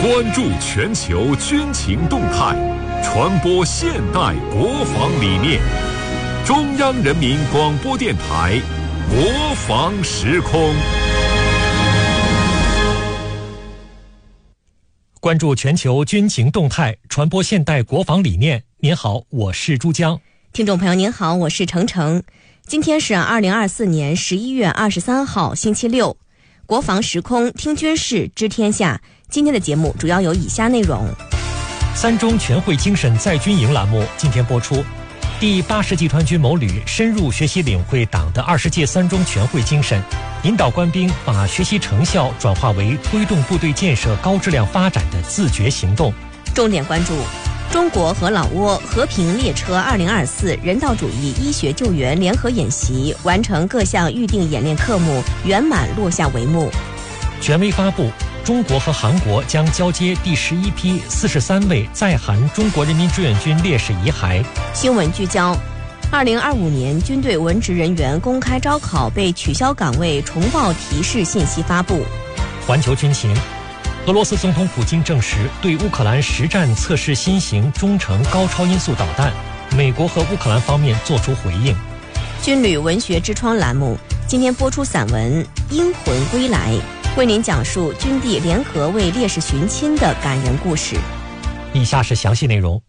关注全球军情动态，传播现代国防理念。中央人民广播电台国防时空。 关注全球军情动态，传播现代国防理念。您好，我是珠江。 听众朋友您好，我是程程。今天是2024年11月23号星期六，国防时空听军事知天下。今天的节目主要有以下内容： 三中全会精神在军营栏目今天播出，第80集团军某旅深入学习领会党的20届三中全会精神，引导官兵把学习成效转化为推动部队建设高质量发展的自觉行动。 重点关注中国和老挝和平列车2024人道主义医学救援联合演习完成各项预定演练科目，圆满落下帷幕。 权威发布，中国和韩国将交接第11批43位在韩中国人民志愿军烈士遗骸。 新闻聚焦：2025年军队文职人员公开招考被取消岗位重报提示信息发布。 环球军情，俄罗斯总统普京证实对乌克兰实战测试新型中程高超音速导弹，美国和乌克兰方面作出回应。 军旅文学之窗栏目今天播出散文《英魂归来》，为您讲述军地联合为烈士寻亲的感人故事。 以下是详细内容。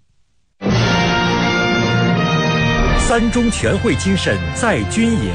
三中全会精神在军营。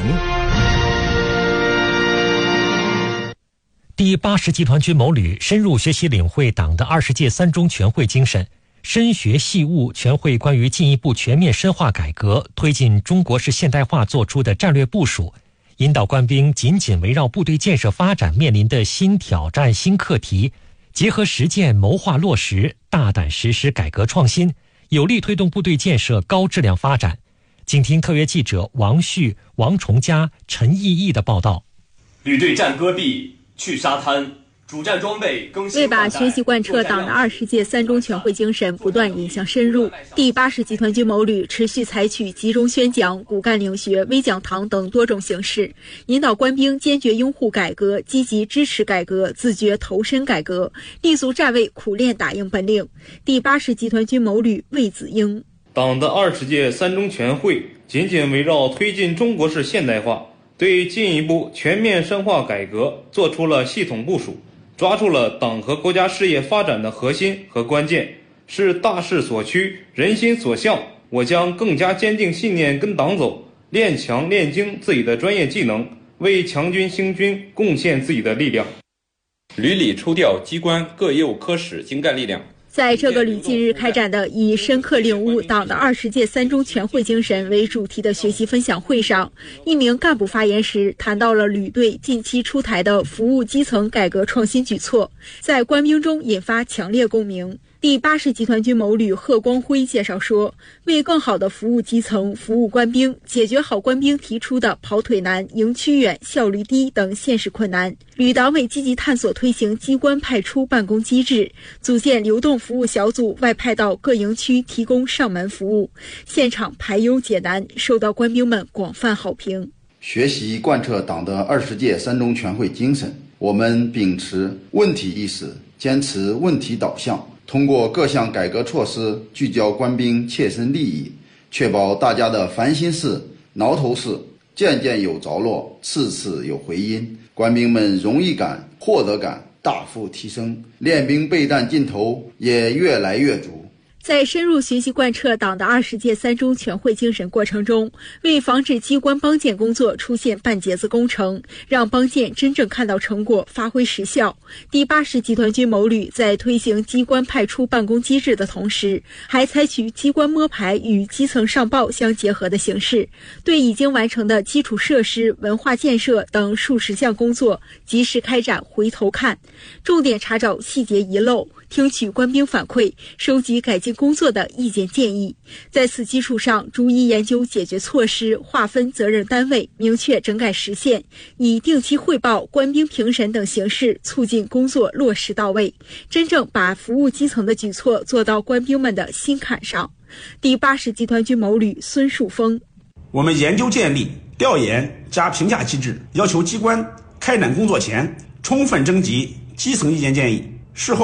第80集团军某旅深入学习领会党的20届三中全会精神，深学细悟全会关于进一步全面深化改革、推进中国式现代化作出的战略部署，引导官兵紧紧围绕部队建设发展面临的新挑战、新课题，结合实践谋划落实，大胆实施改革创新，有力推动部队建设高质量发展。请听特约记者王旭、王崇佳、陈毅毅的报道。 旅队战戈壁，去沙滩，主战装备更新。 为把学习贯彻党的20届三中全会精神不断引向深入，第80集团军某旅持续采取集中宣讲、骨干领学、微讲堂等多种形式，引导官兵坚决拥护改革，积极支持改革，自觉投身改革，立足站位，苦练打硬本领。第80集团军某旅魏子英： 党的20届三中全会紧紧围绕推进中国式现代化，对进一步全面深化改革做出了系统部署，抓住了党和国家事业发展的核心和关键，是大势所趋、人心所向。我将更加坚定信念跟党走，练强练精自己的专业技能，为强军兴军贡献自己的力量。 旅里抽调机关各业务科室精干力量。 在这个旅近日开展的以深刻领悟党的20届三中全会精神为主题的学习分享会上，一名干部发言时谈到了旅队近期出台的服务基层改革创新举措，在官兵中引发强烈共鸣。第80集团军某旅贺光辉介绍说，为更好地服务基层、服务官兵，解决好官兵提出的跑腿难、营区远、效率低等现实困难，旅党委积极探索推行机关派出办公机制，组建流动服务小组，外派到各营区提供上门服务，现场排忧解难，受到官兵们广泛好评。 学习贯彻党的20届三中全会精神，我们秉持问题意识，坚持问题导向，通过各项改革措施聚焦官兵切身利益，确保大家的烦心事、挠头事件件有着落，次次有回音，官兵们荣誉感、获得感大幅提升，练兵备战劲头也越来越足。 在深入学习贯彻党的20届三中全会精神过程中，为防止机关帮建工作出现半截子工程，让帮建真正看到成果、发挥实效，第80集团军某旅在推行机关派出办公机制的同时，还采取机关摸排与基层上报相结合的形式，对已经完成的基础设施、文化建设等数十项工作及时开展回头看，重点查找细节遗漏，听取官兵反馈，收集改进工作的意见建议，在此基础上逐一研究解决措施，划分责任单位，明确整改实现，以定期汇报、官兵评审等形式促进工作落实到位，真正把服务基层的举措做到官兵们的心坎上。第80集团军某旅孙树峰： 我们研究建立调研加评价机制，要求机关开展工作前充分征集基层意见建议，事后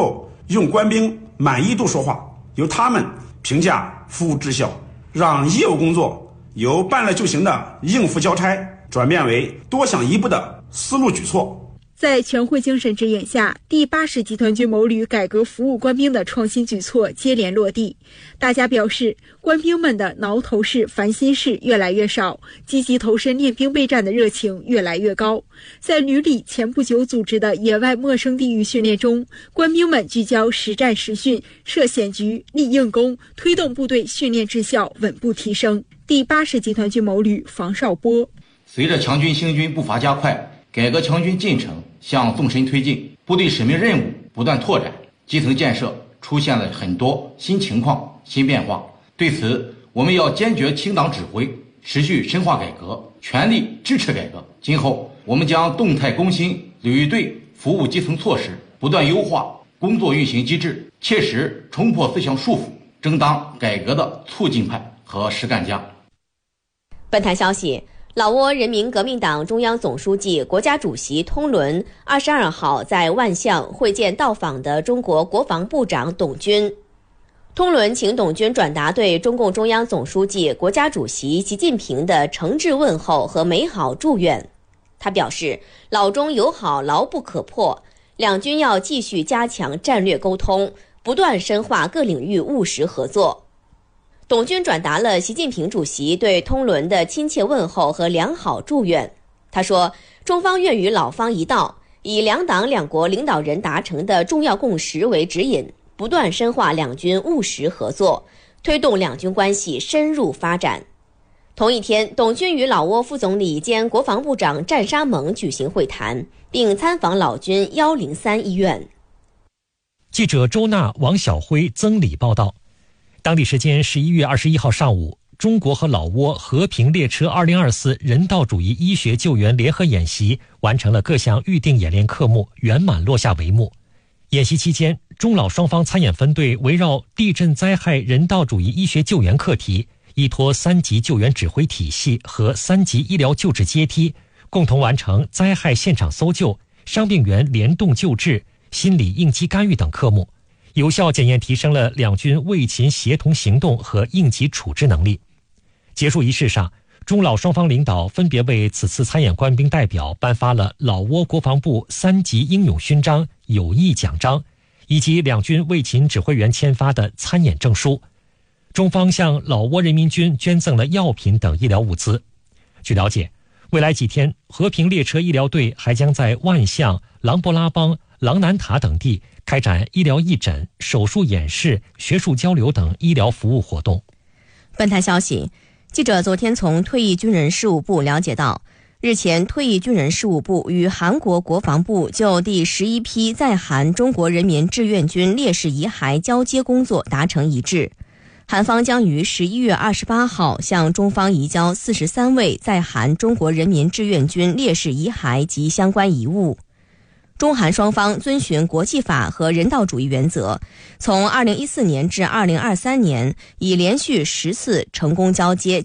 用官兵满意度说话，由他们评价服务质效，让业务工作由办了就行的应付交差转变为多想一步的思路举措。 在全会精神指引下，第80集团军某旅改革服务官兵的创新举措接连落地。大家表示，官兵们的挠头式、烦心事越来越少，积极投身练兵备战的热情越来越高。在旅里前不久组织的野外陌生地域训练中，官兵们聚焦实战实训、设险局、立硬功，推动部队训练质效稳步提升。第80集团军某旅房少波： 随着强军行军步伐加快，改革强军进程向纵深推进，部队使命任务不断拓展，基层建设出现了很多新情况、新变化。对此，我们要坚决听党指挥，持续深化改革，全力支持改革。今后，我们将动态更新旅队服务基层措施，不断优化工作运行机制，切实冲破思想束缚，争当改革的促进派和实干家。 本台消息，老挝人民革命党中央总书记、国家主席通伦22号在万象会见到访的中国国防部长董军。通伦请董军转达对中共中央总书记、国家主席习近平的诚挚问候和美好祝愿。他表示，老中友好牢不可破，两军要继续加强战略沟通，不断深化各领域务实合作。董军转达了习近平主席对通伦的亲切问候和良好祝愿。他说，中方愿与老方一道，以两党两国领导人达成的重要共识为指引，不断深化两军务实合作，推动两军关系深入发展。同一天，董军与老挝副总理兼国防部长战沙盟举行会谈，并参访老军103医院。 记者周娜、王晓辉、曾礼报道。当地时间11月21号上午，中国和老挝和平列车2024人道主义医学救援联合演习完成了各项预定演练科目，圆满落下帷幕。演习期间，中老双方参演分队围绕地震灾害人道主义医学救援课题，依托3级救援指挥体系和3级医疗救治阶梯，共同完成灾害现场搜救、伤病员联动救治、心理应急干预等科目，有效检验提升了两军卫勤协同行动和应急处置能力。结束仪式上，中老双方领导分别为此次参演官兵代表颁发了老挝国防部3级英勇勋章、友谊奖章，以及两军卫勤指挥员签发的参演证书。中方向老挝人民军捐赠了药品等医疗物资。据了解，未来几天，和平列车医疗队还将在万象、琅勃拉邦、琅南塔等地开展医疗义诊、手术演示、学术交流等医疗服务活动。 本台消息，记者昨天从退役军人事务部了解到，日前退役军人事务部与韩国国防部就第11批在韩中国人民志愿军烈士遗骸交接工作达成一致。韩方将于11月28号向中方移交43位在韩中国人民志愿军烈士遗骸及相关遗物。中韩双方遵循国际法和人道主义原则，从2014年至2023年，已连续10次成功交接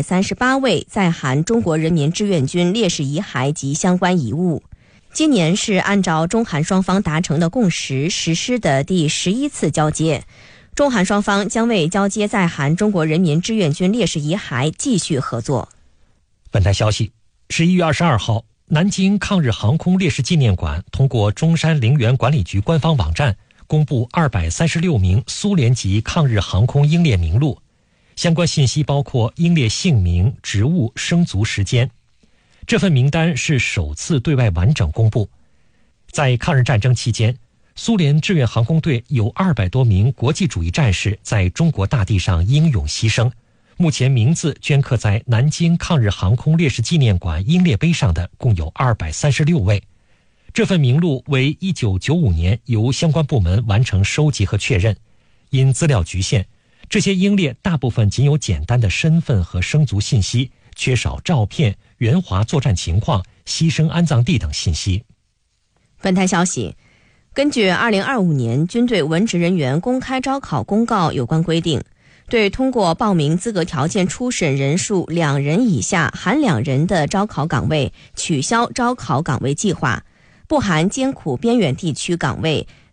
938位在韩中国人民志愿军烈士遗骸及相关遗物。今年是按照中韩双方达成的共识实施的第11次交接。中韩双方将为交接在韩中国人民志愿军烈士遗骸继续合作。 本台消息，11月22号，南京抗日航空烈士纪念馆通过中山陵园管理局官方网站公布236名苏联籍抗日航空英烈名录，相关信息包括英烈姓名、职务、生卒时间。这份名单是首次对外完整公布。在抗日战争期间，苏联志愿航空队有200多名国际主义战士在中国大地上英勇牺牲，目前名字镌刻在南京抗日航空烈士纪念馆英烈碑上的共有236位。这份名录为1995年由相关部门完成收集和确认，因资料局限，这些英烈大部分仅有简单的身份和生卒信息，缺少照片、援华作战情况、牺牲安葬地等信息。 本台消息，根据2025年军队文职人员公开招考公告有关规定，对通过报名资格条件初审人数2人以下含2人的招考岗位取消招考岗位计划，不含艰苦边远地区岗位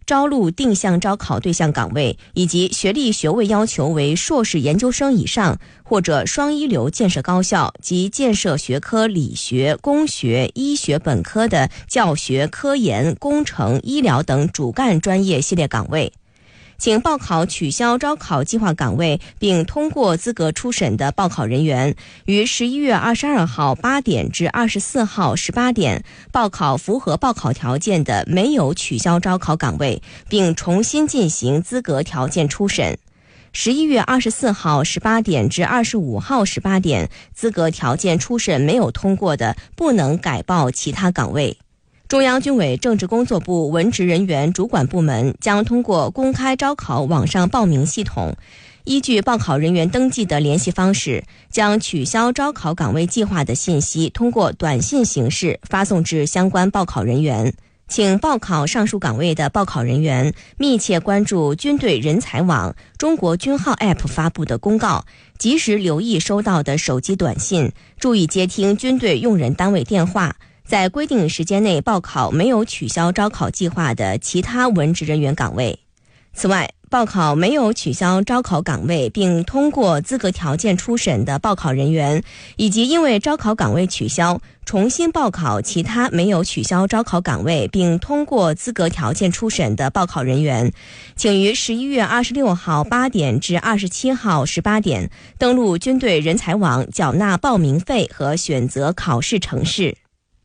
招录定向招考对象岗位，以及学历学位要求为硕士研究生以上或者双一流建设高校及建设学科理学、工学、医学本科的教学、科研、工程、医疗等主干专业系列岗位。请报考取消招考计划岗位并通过资格初审的报考人员，于11月22号8点至24号18点报考符合报考条件的没有取消招考岗位，并重新进行资格条件初审。11月24号18点至25号18点，资格条件初审没有通过的，不能改报其他岗位。中央军委政治工作部文职人员主管部门将通过公开招考网上报名系统，依据报考人员登记的联系方式，将取消招考岗位计划的信息通过短信形式发送至相关报考人员。请报考上述岗位的报考人员密切关注军队人才网、中国军号 App 发布的公告，及时留意收到的手机短信，注意接听军队用人单位电话，在规定时间内报考没有取消招考计划的其他文职人员岗位。此外，报考没有取消招考岗位并通过资格条件初审的报考人员，以及因为招考岗位取消重新报考其他没有取消招考岗位并通过资格条件初审的报考人员，请于11月26号8点至27号18点登录军队人才网缴纳报名费和选择考试程式。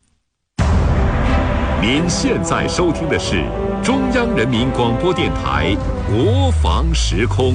您现在收听的是中央人民广播电台国防时空。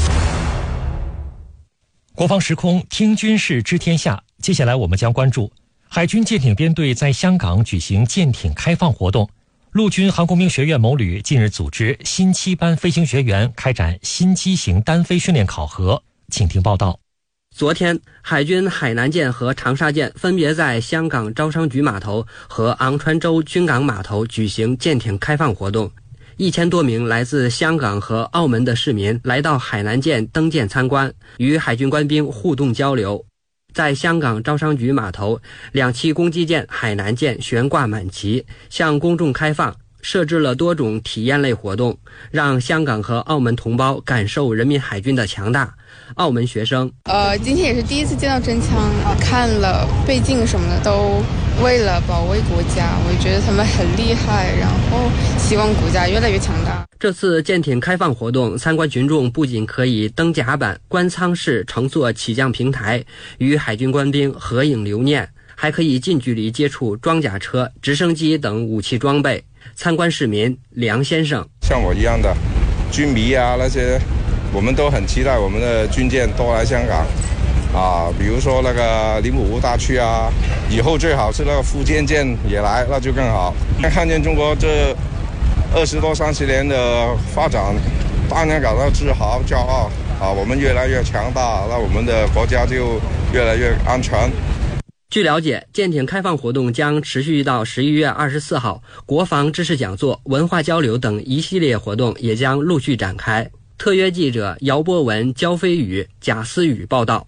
国防时空，听军事知天下。接下来我们将关注海军舰艇编队在香港举行舰艇开放活动。陆军航空兵学院某旅近日组织新7班飞行学员开展新机型单飞训练考核，请听报道。 昨天，海军海南舰和长沙舰分别在香港招商局码头和昂船洲军港码头举行舰艇开放活动。1000多名来自香港和澳门的市民来到海南舰登舰参观，与海军官兵互动交流。在香港招商局码头，2栖攻击舰海南舰悬挂满旗，向公众开放，设置了多种体验类活动，让香港和澳门同胞感受人民海军的强大。澳门学生今天也是第一次见到真枪，看了背镜什么的，都为了保卫国家，我觉得他们很厉害，然后希望国家越来越强大。 这次舰艇开放活动，参观群众不仅可以登甲板、观舱室乘坐起降平台，与海军官兵合影留念，还可以近距离接触装甲车、直升机等武器装备。参观市民梁先生， 像我一样的军迷啊，那些我们都很期待我们的军舰多来香港啊，比如说那个灵武湖大区啊，以后最好是那个福建舰也来，那就更好。看见中国这20多30年的发展，当然感到自豪骄傲啊，我们越来越强大，那我们的国家就越来越安全。 据了解，舰艇开放活动将持续到11月24号，国防知识讲座、文化交流等一系列活动也将陆续展开。特约记者姚波文、焦飞宇、贾思雨报道。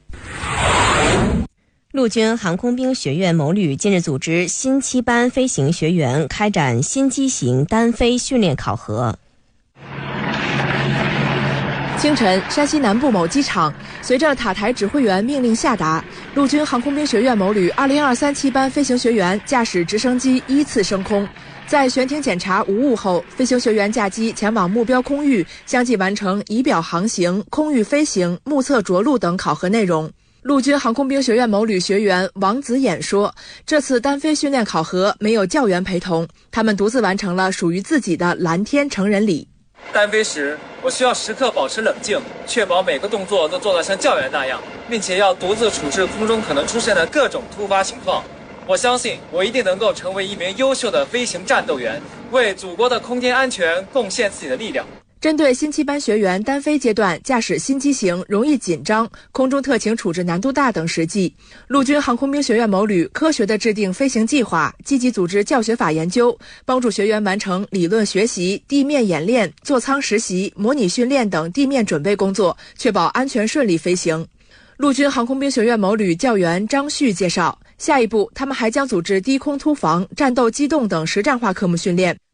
陆军航空兵学院某旅近日组织新7班飞行学员开展新机型单飞训练考核。 清晨，山西南部某机场，随着塔台指挥员命令下达，陆军航空兵学院某旅2023 7班飞行学员驾驶直升机依次升空。在悬停检查无误后，飞行学员驾机前往目标空域，相继完成仪表航行、空域飞行、目测着陆等考核内容。陆军航空兵学院某旅学员王子衍说，这次单飞训练考核没有教员陪同，他们独自完成了属于自己的蓝天成人礼。 单飞时，我需要时刻保持冷静，确保每个动作都做得像教员那样，并且要独自处置空中可能出现的各种突发情况。我相信我一定能够成为一名优秀的飞行战斗员，为祖国的空间安全贡献自己的力量。 针对新7班学员单飞阶段驾驶新机型容易紧张、空中特情处置难度大等实际，陆军航空兵学院某旅科学地制定飞行计划，积极组织教学法研究，帮助学员完成理论学习、地面演练、座舱实习、模拟训练等地面准备工作，确保安全顺利飞行。陆军航空兵学院某旅教员张旭介绍，下一步他们还将组织低空突防、战斗机动等实战化科目训练，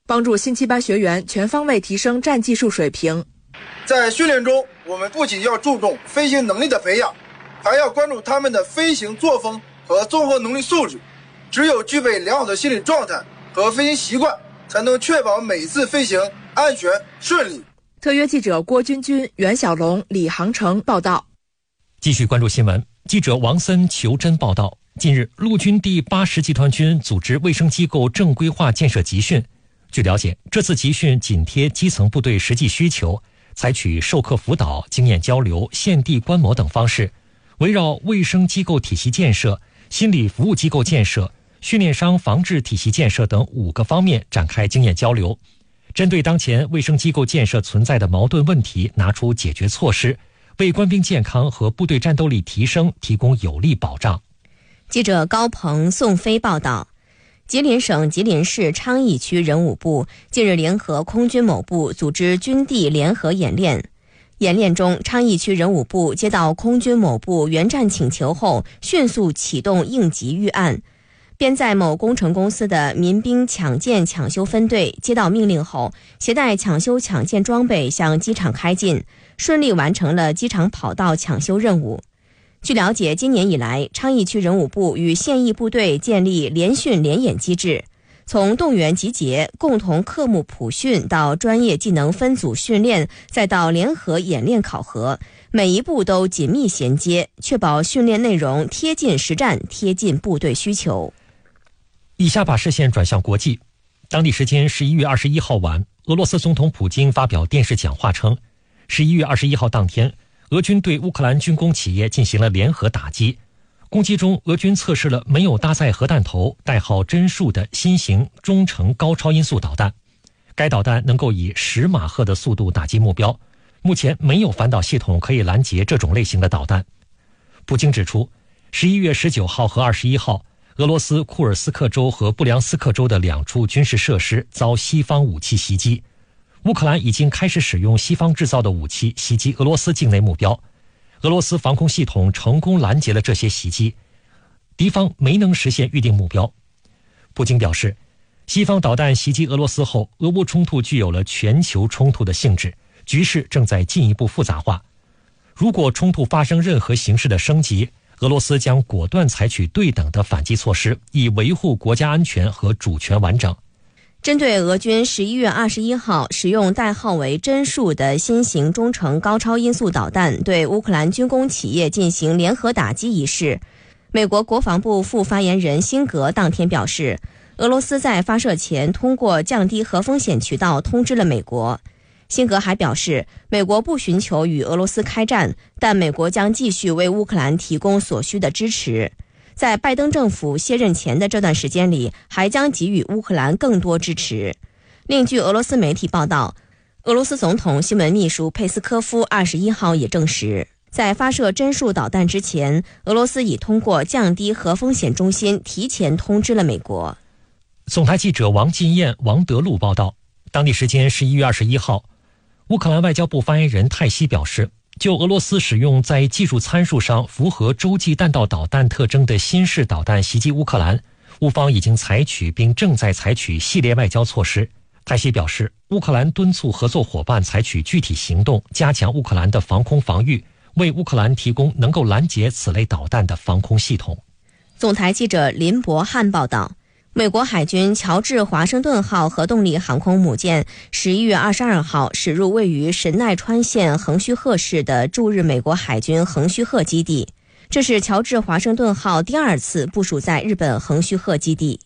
帮助新7班学员全方位提升战技术水平。 在训练中，我们不仅要注重飞行能力的培养，还要关注他们的飞行作风和综合能力素质。只有具备良好的心理状态和飞行习惯，才能确保每次飞行安全顺利。 特约记者郭军军、袁小龙、李航成报道。 继续关注新闻，记者王森、裘真报道。近日，陆军第80集团军组织卫生机构正规化建设集训。据了解，这次集训紧贴基层部队实际需求，采取授课辅导、经验交流、现地观摩等方式，围绕卫生机构体系建设、心理服务机构建设、训练伤防治体系建设等5个方面展开经验交流，针对当前卫生机构建设存在的矛盾问题，拿出解决措施，为官兵健康和部队战斗力提升提供有力保障。 记者高鹏、宋飞报道。吉林省吉林市昌邑区人武部近日联合空军某部组织军地联合演练。演练中，昌邑区人武部接到空军某部援战请求后，迅速启动应急预案。编在某工程公司的民兵抢建抢修分队接到命令后，携带抢修抢建装备向机场开进，顺利完成了机场跑道抢修任务。据了解，今年以来，昌邑区人武部与现役部队建立联训联演机制，从动员集结、共同科目普训到专业技能分组训练，再到联合演练考核，每一步都紧密衔接，确保训练内容贴近实战、贴近部队需求。 以下把视线转向国际。当地时间11月21号晚，俄罗斯总统普京发表电视讲话称，11月21号当天，俄军对乌克兰军工企业进行了联合打击。攻击中，俄军测试了没有搭载核弹头、代号真数的新型中程高超音速导弹。该导弹能够以10马赫的速度打击目标，目前没有反导系统可以拦截这种类型的导弹。普京指出，11月19号和21号，俄罗斯库尔斯克州和布良斯克州的2处军事设施遭西方武器袭击。乌克兰已经开始使用西方制造的武器袭击俄罗斯境内目标，俄罗斯防空系统成功拦截了这些袭击，敌方没能实现预定目标。普京表示，西方导弹袭击俄罗斯后，俄乌冲突具有了全球冲突的性质，局势正在进一步复杂化。如果冲突发生任何形式的升级，俄罗斯将果断采取对等的反击措施，以维护国家安全和主权完整。 针对俄军11月21号使用代号为真数的新型中程高超音速导弹对乌克兰军工企业进行联合打击一事，美国国防部副发言人辛格当天表示，俄罗斯在发射前通过降低核风险渠道通知了美国。辛格还表示，美国不寻求与俄罗斯开战，但美国将继续为乌克兰提供所需的支持。在拜登政府卸任前的这段时间里，还将给予乌克兰更多支持。另据俄罗斯媒体报道，俄罗斯总统新闻秘书佩斯科夫21号也证实，在发射真数导弹之前，俄罗斯已通过降低核风险中心提前通知了美国。 总台记者王进燕、王德禄报道，当地时间11月21号，乌克兰外交部发言人泰西表示，就俄罗斯使用在技术参数上符合洲际弹道导弹特征的新式导弹袭击乌克兰，乌方已经采取并正在采取系列外交措施。泰西表示，乌克兰敦促合作伙伴采取具体行动，加强乌克兰的防空防御，为乌克兰提供能够拦截此类导弹的防空系统。 总台记者林博汉报道，美国海军乔治华盛顿号核动力航空母舰11月22号驶入位于神奈川县横须贺市的驻日美国海军横须贺基地，这是乔治华盛顿号第2次部署在日本横须贺基地。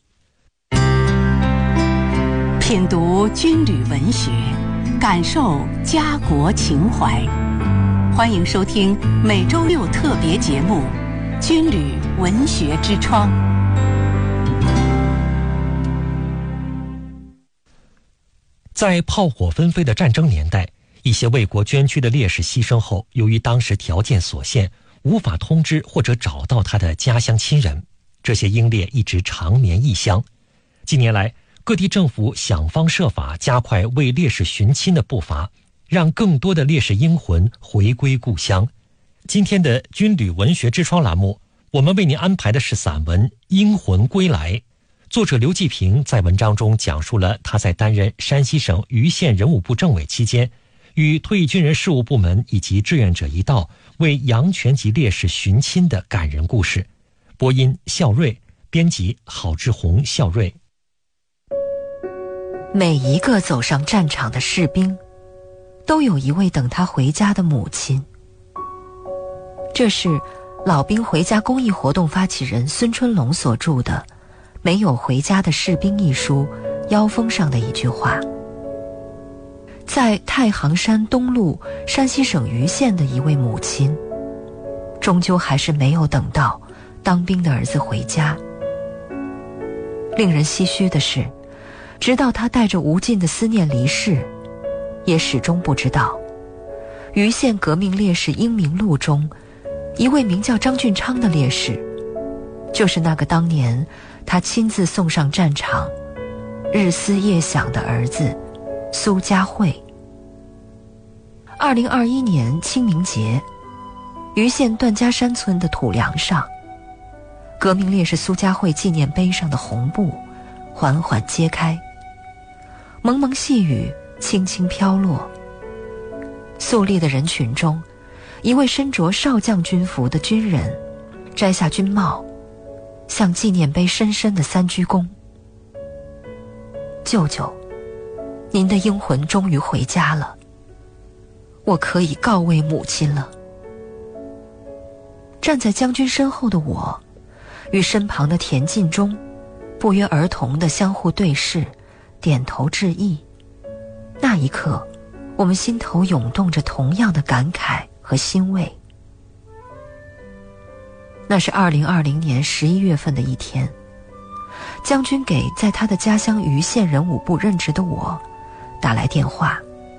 品读军旅文学，感受家国情怀。欢迎收听每周6特别节目《军旅文学之窗》。 在炮火纷飞的战争年代，一些为国捐躯的烈士牺牲后，由于当时条件所限，无法通知或者找到他的家乡亲人，这些英烈一直长眠异乡。近年来，各地政府想方设法加快为烈士寻亲的步伐，让更多的烈士英魂回归故乡。今天的军旅文学之窗栏目，我们为您安排的是散文《英魂归来》， 作者刘继平在文章中讲述了他在担任山西省盂县人武部政委期间，与退役军人事务部门以及志愿者一道为杨全级烈士寻亲的感人故事。播音孝瑞，编辑郝志红、孝瑞。 每一个走上战场的士兵，都有一位等他回家的母亲。这是老兵回家公益活动发起人孙春龙所著的《没有回家的士兵》一书腰封上的一句话。在太行山东路山西省盂县的一位母亲，终究还是没有等到当兵的儿子回家。令人唏嘘的是，直到他带着无尽的思念离世，也始终不知道盂县革命烈士英名录中一位名叫张俊昌的烈士，就是那个当年他亲自送上战场日思夜想的儿子苏家慧。2021年清明节，盂县段家山村的土梁上，革命烈士苏家慧纪念碑上的红布缓缓揭开，蒙蒙细雨轻轻飘落。肃立的人群中，一位身着少将军服的军人摘下军帽，向纪念碑深深的3鞠躬。舅舅，您的英魂终于回家了，我可以告慰母亲了。站在将军身后的我，与身旁的田进忠不约而同地相互对视，点头致意。那一刻，我们心头涌动着同样的感慨和欣慰。那是2020年11月份的一天，将军给在他的家乡盂县人武部任职的我打来电话。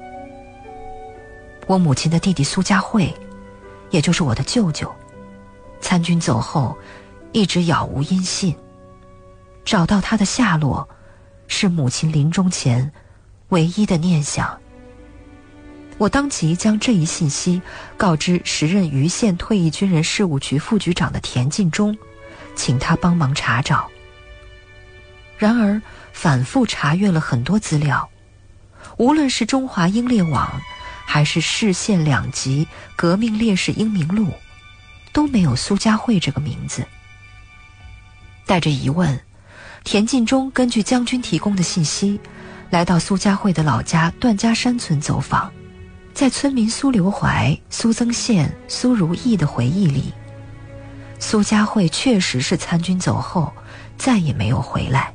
我母亲的弟弟苏家慧，也就是我的舅舅，参军走后一直杳无音信，找到他的下落是母亲临终前唯一的念想。我当即将这一信息告知时任盂县退役军人事务局副局长的田进忠，请他帮忙查找。然而反复查阅了很多资料，无论是中华英烈网还是市县2级革命烈士英名录，都没有苏家慧这个名字。带着疑问，田进忠根据将军提供的信息，来到苏家慧的老家段家山村走访。在村民苏留怀、苏增宪、苏如意的回忆里，苏家慧确实是参军走后再也没有回来。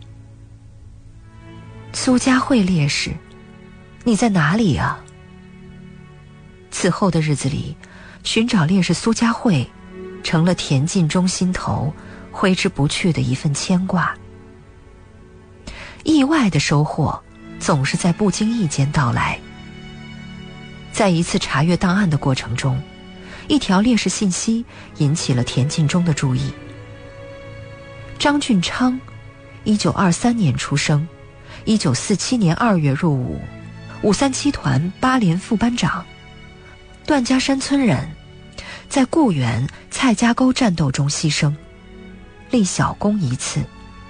苏家慧烈士，你在哪里啊？此后的日子里，寻找烈士苏家慧成了田进忠心头挥之不去的一份牵挂。意外的收获总是在不经意间到来。在一次查阅档案的过程中，一条烈士信息引起了田进忠的注意。张俊昌1923年出生，1947年2月入伍，537团8连副班长，段家山村人，在固原蔡家沟战斗中牺牲，立小功一次。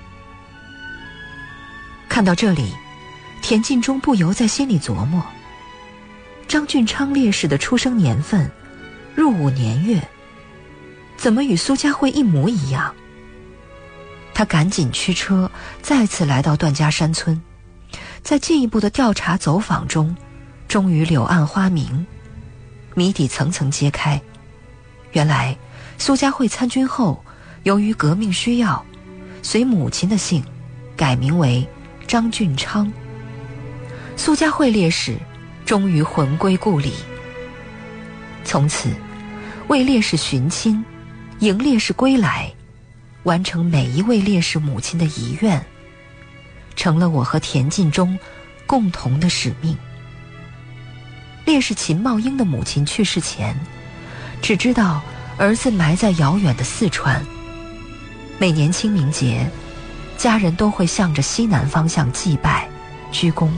看到这里，田进忠不由在心里琢磨，张俊昌烈士的出生年份、入伍年月，怎么与苏家慧一模一样？他赶紧驱车再次来到段家山村，在进一步的调查走访中，终于柳暗花明，谜底层层揭开。原来苏家慧参军后，由于革命需要，随母亲的姓改名为张俊昌。苏家慧烈士终于魂归故里。从此，为烈士寻亲，迎烈士归来，完成每一位烈士母亲的遗愿，成了我和田进忠共同的使命。烈士秦茂英的母亲去世前，只知道儿子埋在遥远的四川。每年清明节，家人都会向着西南方向祭拜、鞠躬。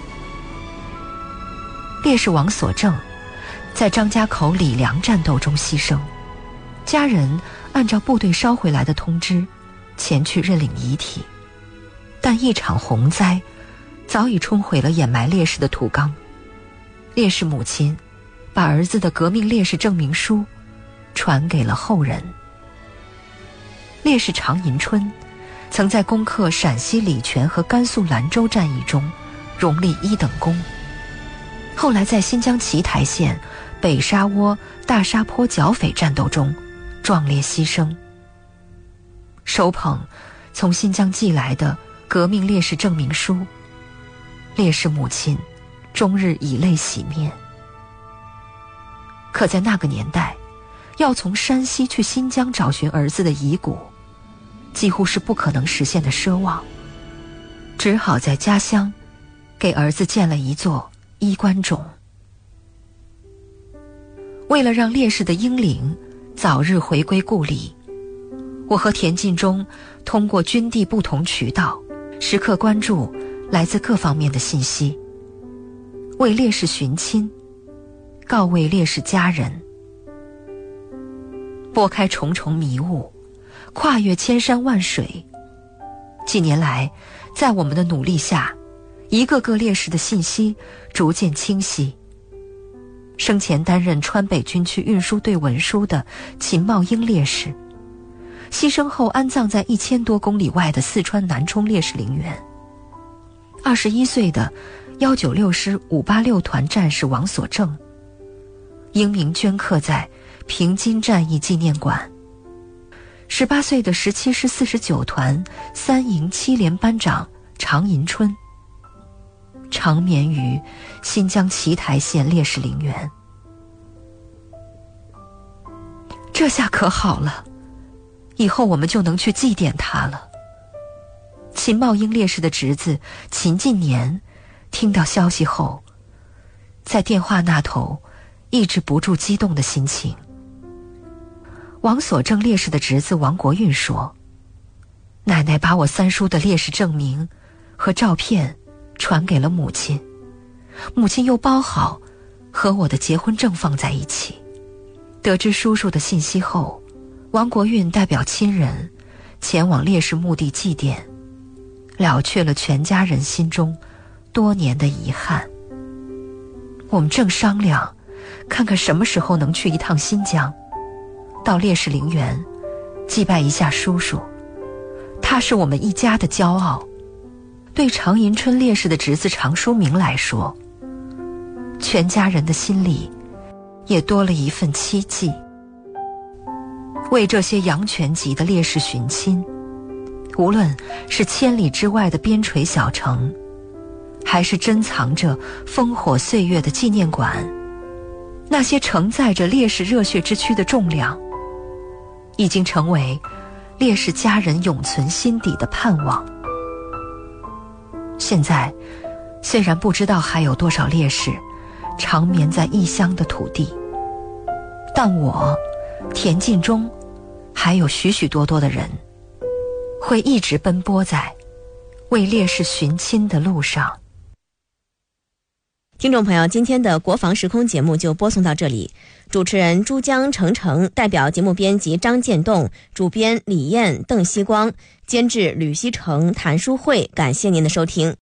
烈士王所正在张家口李良战斗中牺牲，家人按照部队捎回来的通知前去认领遗体。 但一场洪灾早已冲毁了掩埋烈士的土缸。烈士母亲把儿子的革命烈士证明书传给了后人。烈士常银春曾在攻克陕西礼泉和甘肃兰州战役中荣立1等功，后来在新疆奇台县北沙窝大沙坡剿匪战斗中壮烈牺牲。手捧从新疆寄来的革命烈士证明书，烈士母亲终日以泪洗面。可在那个年代，要从山西去新疆找寻儿子的遗骨，几乎是不可能实现的奢望，只好在家乡给儿子建了一座衣冠冢。为了让烈士的英灵早日回归故里，我和田进忠通过军地不同渠道，时刻关注来自各方面的信息，为烈士寻亲，告慰烈士家人，拨开重重迷雾，跨越千山万水。几年来，在我们的努力下，一个个烈士的信息逐渐清晰。生前担任川北军区运输队文书的秦茂英烈士，牺牲后安葬在1000多公里外的四川南充烈士陵园。21岁的196师586团战士王所正，英名镌刻在平津战役纪念馆。18岁的17师49团3营7连班长常银春，长眠于新疆奇台县烈士陵园。这下可好了，以后我们就能去祭奠他了。秦茂英烈士的侄子秦进年听到消息后，在电话那头抑制不住激动的心情。王所正烈士的侄子王国运说，奶奶把我三叔的烈士证明和照片传给了母亲，母亲又包好和我的结婚证放在一起。得知叔叔的信息后，王国运代表亲人前往烈士墓地祭奠，了却了全家人心中多年的遗憾。我们正商量看看什么时候能去一趟新疆，到烈士陵园祭拜一下叔叔，他是我们一家的骄傲。对常银春烈士的侄子常书明来说，全家人的心里也多了一份期冀。为这些阳泉籍的烈士寻亲，无论是千里之外的边陲小城，还是珍藏着烽火岁月的纪念馆，那些承载着烈士热血之躯的重量，已经成为烈士家人永存心底的盼望。现在虽然不知道还有多少烈士长眠在异乡的土地，但我田进忠还有许许多多的人会一直奔波在为烈士寻亲的路上。 听众朋友，今天的国防时空节目就播送到这里，主持人珠江程程，代表节目编辑张建栋，主编李艳、邓希光，监制吕希成、谭淑慧，感谢您的收听。